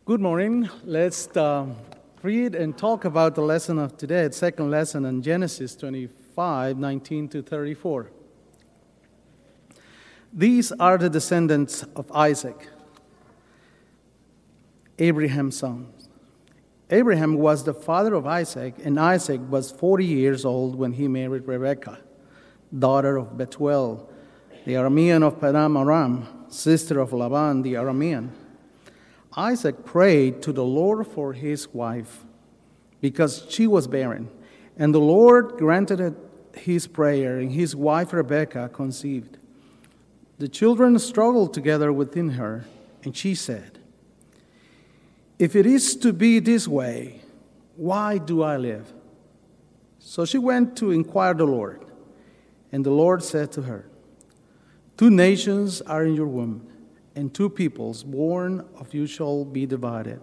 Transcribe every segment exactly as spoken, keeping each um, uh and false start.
Good morning. Let's uh, read and talk about the lesson of today, the second lesson in Genesis twenty-five, nineteen to thirty-four. These are the descendants of Isaac, Abraham's son. Abraham was the father of Isaac, and Isaac was forty years old when he married Rebekah, daughter of Bethuel, the Aramean of Paddan Aram, sister of Laban the Aramean. Isaac prayed to the Lord for his wife because she was barren, and the Lord granted his prayer, and his wife Rebekah conceived. The children struggled together within her, and she said, "If it is to be this way, why do I live?" So she went to inquire the Lord, and the Lord said to her, "Two nations are in your womb, and two peoples born of you shall be divided.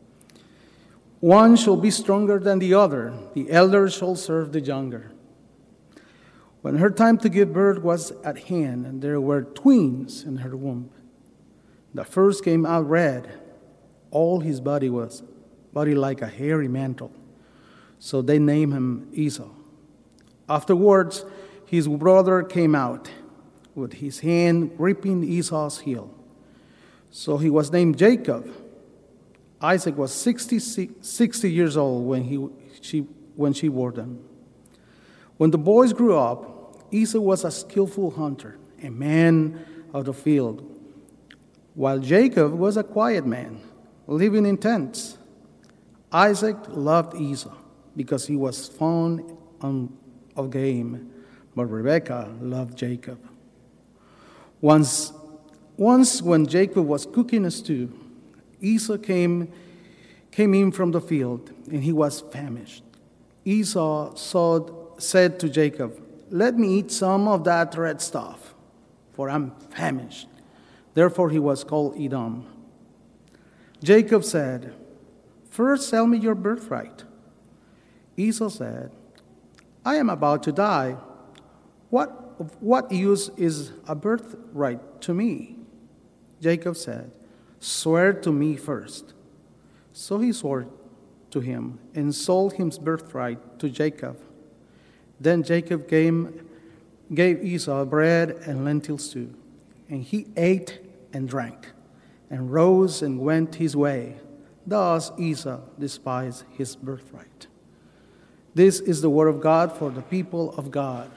One shall be stronger than the other, the elder shall serve the younger." When her time to give birth was at hand, and there were twins in her womb, the first came out red. All his body was body like a hairy mantle. So they named him Esau. Afterwards, his brother came out with his hand gripping Esau's heel. So he was named Jacob. Isaac was sixty, sixty years old when, he, she, when she bore them. When the boys grew up, Esau was a skillful hunter, a man of the field, while Jacob was a quiet man, living in tents. Isaac loved Esau because he was fond of game, but Rebekah loved Jacob. Once, once when Jacob was cooking a stew, Esau came, came in from the field, and he was famished. Esau saw, said to Jacob, "Let me eat some of that red stuff, for I'm famished." Therefore he was called Edom. Jacob said, "First sell me your birthright." Esau said, "I am about to die. What, of what use is a birthright to me?" Jacob said, "Swear to me first." So he swore to him and sold his birthright to Jacob. Then Jacob gave, gave Esau bread and lentil stew, and he ate and drank, and rose and went his way. Thus Esau despised his birthright. This is the word of God for the people of God.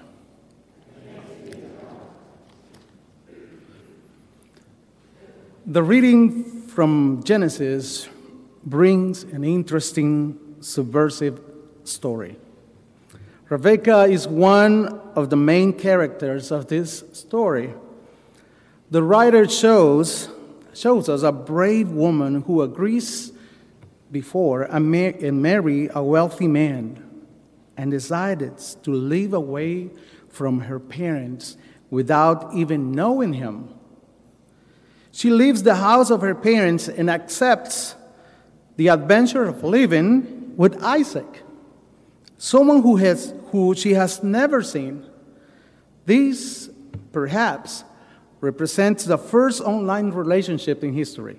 The reading from Genesis brings an interesting, subversive story. Rebekah is one of the main characters of this story. The writer shows, shows us a brave woman who agrees before and marry a wealthy man and decides to live away from her parents without even knowing him. She leaves the house of her parents and accepts the adventure of living with Isaac, someone who has who she has never seen. This, perhaps, represents the first online relationship in history.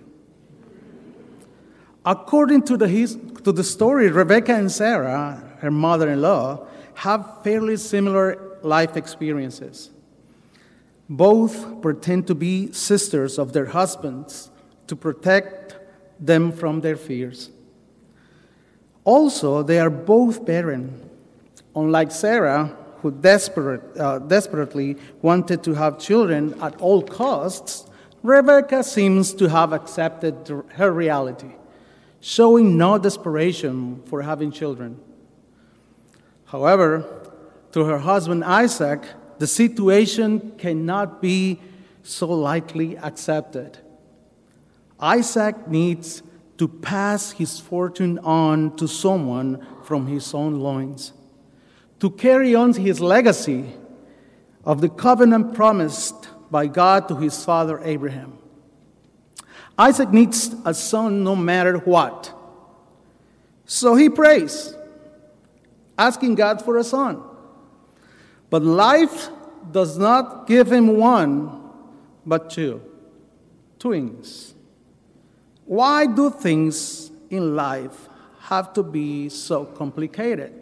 According to the, his, to the story, Rebekah and Sarah, her mother-in-law, have fairly similar life experiences. Both pretend to be sisters of their husbands to protect them from their fears. Also, they are both barren. Unlike Sarah, who desperate, uh, desperately wanted to have children at all costs, Rebekah seems to have accepted her reality, showing no desperation for having children. However, to her husband Isaac, the situation cannot be so lightly accepted. Isaac needs to pass his fortune on to someone from his own loins, to carry on his legacy of the covenant promised by God to his father Abraham. Isaac needs a son no matter what. So he prays, asking God for a son. But life does not give him one, but two twins. Why do things in life have to be so complicated?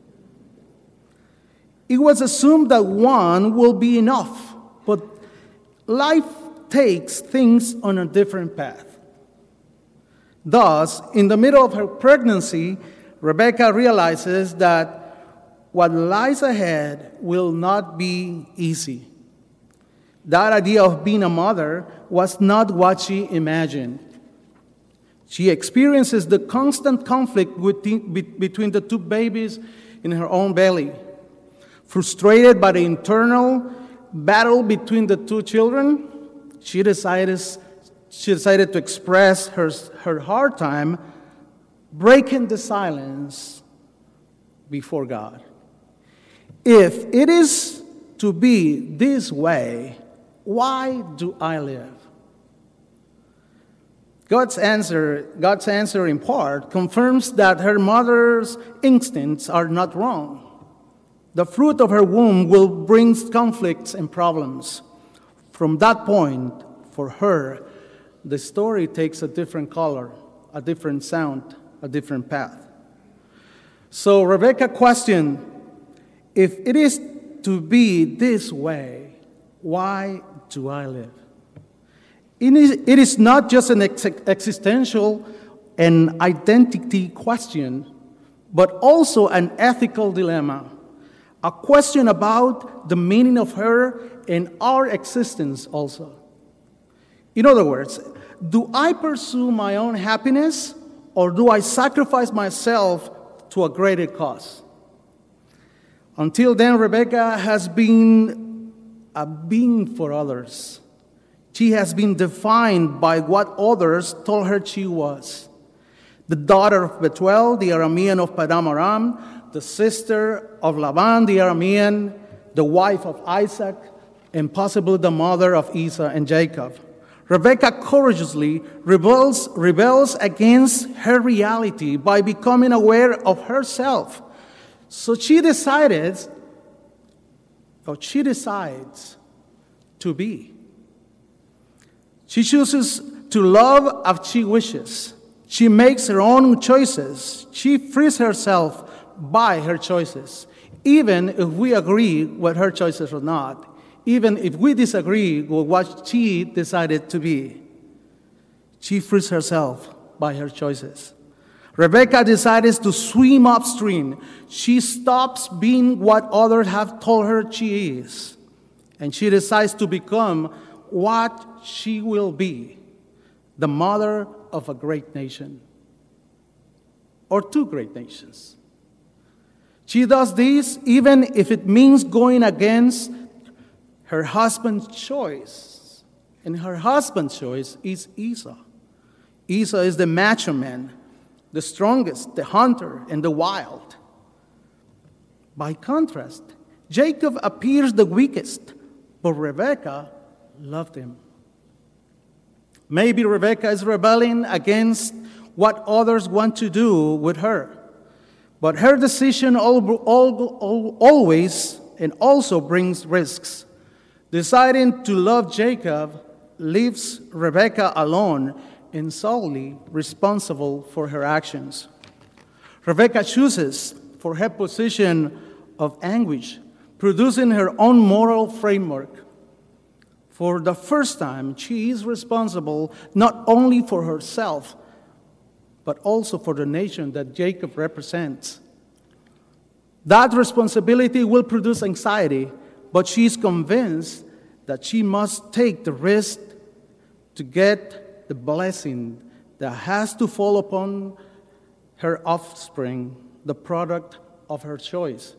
It was assumed that one will be enough, but life takes things on a different path. Thus, in the middle of her pregnancy, Rebecca realizes that what lies ahead will not be easy. That idea of being a mother was not what she imagined. She experiences the constant conflict between the two babies in her own belly. Frustrated by the internal battle between the two children, she decided, she decided to express her, her hard time, breaking the silence before God. If it is to be this way, why do I live? God's answer, God's answer in part confirms that her mother's instincts are not wrong. The fruit of her womb will bring conflicts and problems. From that point, for her, the story takes a different color, a different sound, a different path. So Rebecca questioned, if it is to be this way, why do I live? It is not just an ex- existential and identity question, but also an ethical dilemma, a question about the meaning of her and our existence also. In other words, do I pursue my own happiness, or do I sacrifice myself to a greater cause? Until then, Rebecca has been a being for others. She has been defined by what others told her she was. The daughter of Bethuel, the Aramean of Paddan Aram, the sister of Laban, the Aramean, the wife of Isaac, and possibly the mother of Esau and Jacob. Rebecca courageously rebels, rebels against her reality by becoming aware of herself. So she decided, or she decides to be. She chooses to love as she wishes. She makes her own choices. She frees herself by her choices, even if we agree with her choices or not, even if we disagree with what she decided to be. She frees herself by her choices. Rebecca decides to swim upstream. She stops being what others have told her she is, and she decides to become what she will be, the mother of a great nation, or two great nations. She does this even if it means going against her husband's choice. And her husband's choice is Esau. Esau is the macho man, the strongest, the hunter, and the wild. By contrast, Jacob appears the weakest, but Rebekah loved him. Maybe Rebekah is rebelling against what others want to do with her. But her decision always and also brings risks. Deciding to love Jacob leaves Rebekah alone and solely responsible for her actions. Rebekah chooses for her position of anguish, producing her own moral framework. For the first time, she is responsible not only for herself, but also for the nation that Jacob represents. That responsibility will produce anxiety, but she is convinced that she must take the risk to get the blessing that has to fall upon her offspring, the product of her choice.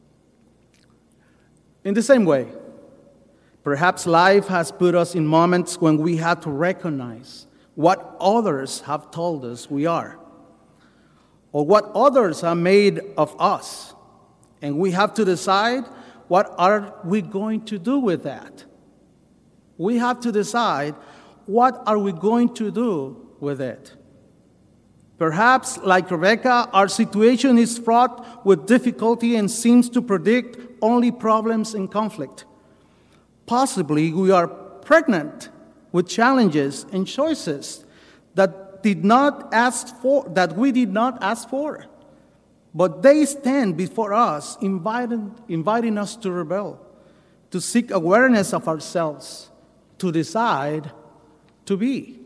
In the same way, perhaps life has put us in moments when we have to recognize what others have told us we are, or what others have made of us, and we have to decide what are we going to do with that. We have to decide what are we going to do with it. Perhaps, like Rebekah, our situation is fraught with difficulty and seems to predict only problems and conflict. Possibly we are pregnant with challenges and choices that did not ask for, that we did not ask for. But they stand before us, inviting, inviting us to rebel, to seek awareness of ourselves, to decide to be.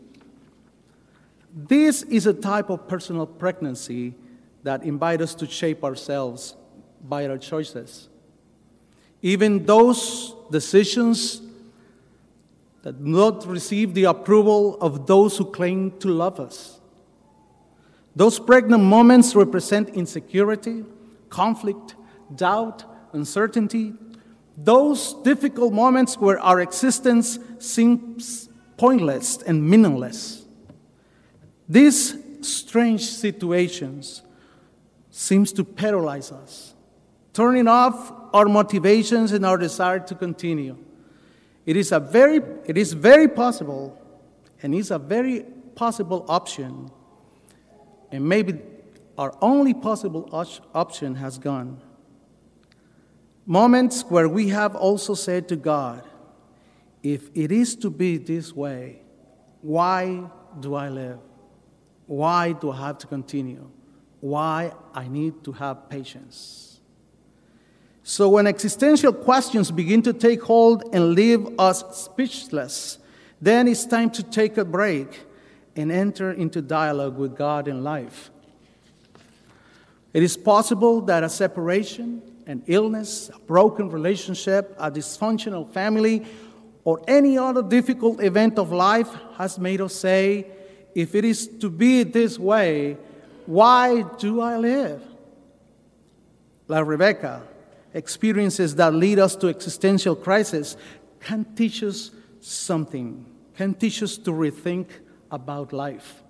This is a type of personal pregnancy that invites us to shape ourselves by our choices. Even those decisions that do not receive the approval of those who claim to love us. Those pregnant moments represent insecurity, conflict, doubt, uncertainty. Those difficult moments where our existence seems pointless and meaningless. These strange situations seems to paralyze us, turning off our motivations and our desire to continue. It is a very, it is very possible, and is a very possible option, and maybe our only possible option has gone. Moments where we have also said to God, if it is to be this way, why do I live? Why do I have to continue? Why I need to have patience? So when existential questions begin to take hold and leave us speechless, then it's time to take a break and enter into dialogue with God in life. It is possible that a separation, an illness, a broken relationship, a dysfunctional family, or any other difficult event of life has made us say, if it is to be this way, why do I live? Like Rebecca, experiences that lead us to existential crisis can teach us something, can teach us to rethink about life.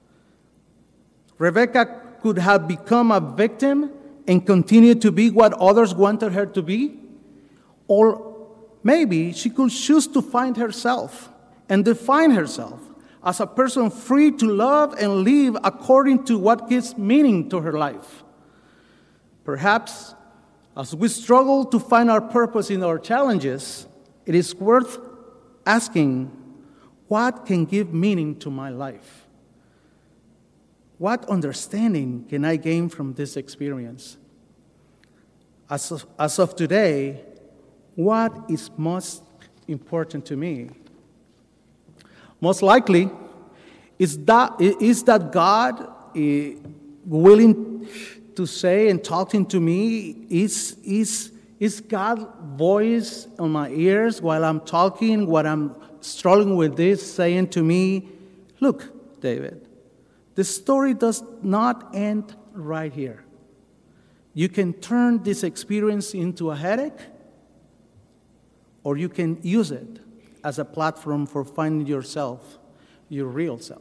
Rebecca could have become a victim and continue to be what others wanted her to be, or maybe she could choose to find herself and define herself as a person free to love and live according to what gives meaning to her life. Perhaps, as we struggle to find our purpose in our challenges, it is worth asking, what can give meaning to my life? What understanding can I gain from this experience? As of, as of today, what is most important to me? Most likely, is that, is that God is willing to say and talking to me? Is, is, is God's voice on my ears while I'm talking, while I'm struggling with this, saying to me, look, David, the story does not end right here. You can turn this experience into a headache, or you can use it as a platform for finding yourself, your real self.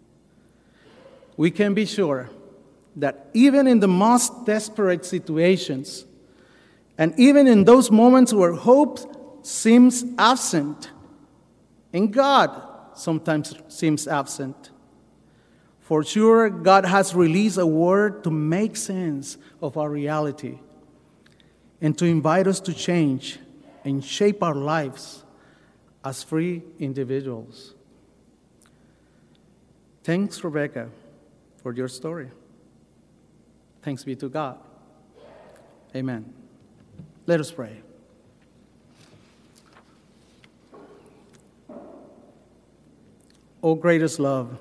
We can be sure that even in the most desperate situations, and even in those moments where hope seems absent, and God sometimes seems absent, for sure, God has released a word to make sense of our reality and to invite us to change and shape our lives as free individuals. Thanks, Rebecca, for your story. Thanks be to God. Amen. Let us pray. O greatest love,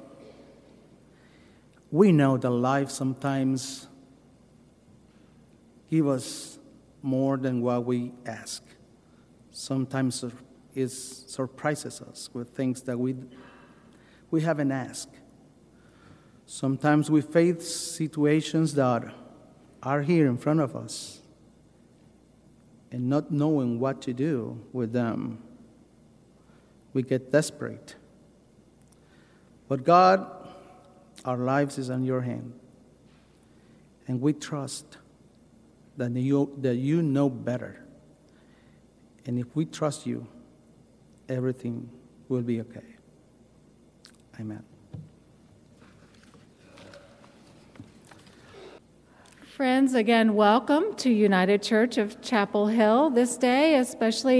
we know that life sometimes gives us more than what we ask. Sometimes it surprises us with things that we, we haven't asked. Sometimes we face situations that are here in front of us, and not knowing what to do with them, we get desperate. But God, our lives is in your hand, and we trust that you, that you know better. And if we trust you, everything will be okay. Amen. Friends, again, welcome to United Church of Chapel Hill this day, especially